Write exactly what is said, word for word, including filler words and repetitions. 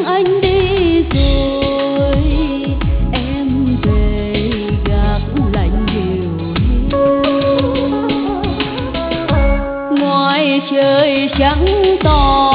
anh đi rồi, em về gác lạnh điều hiu. Ngoài trời trắng to